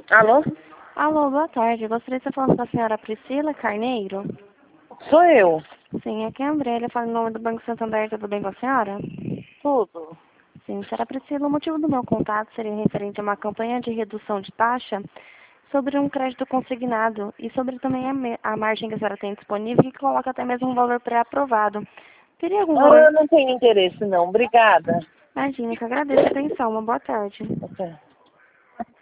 Alô? Alô, boa tarde. Gostaria de estar falando com a senhora Priscila Carneiro. Sou eu. Sim, aqui é a Andrélia, falo em nome do Banco Santander. Tudo bem com a senhora? Tudo. Sim, senhora Priscila, o motivo do meu contato seria referente a uma campanha de redução de taxa sobre um crédito consignado e sobre também a margem que a senhora tem disponível, que coloca até mesmo um valor pré-aprovado. Teria algum valor? Não tenho interesse não. Obrigada. Imagina, que eu agradeço a atenção. Uma boa tarde. Ok.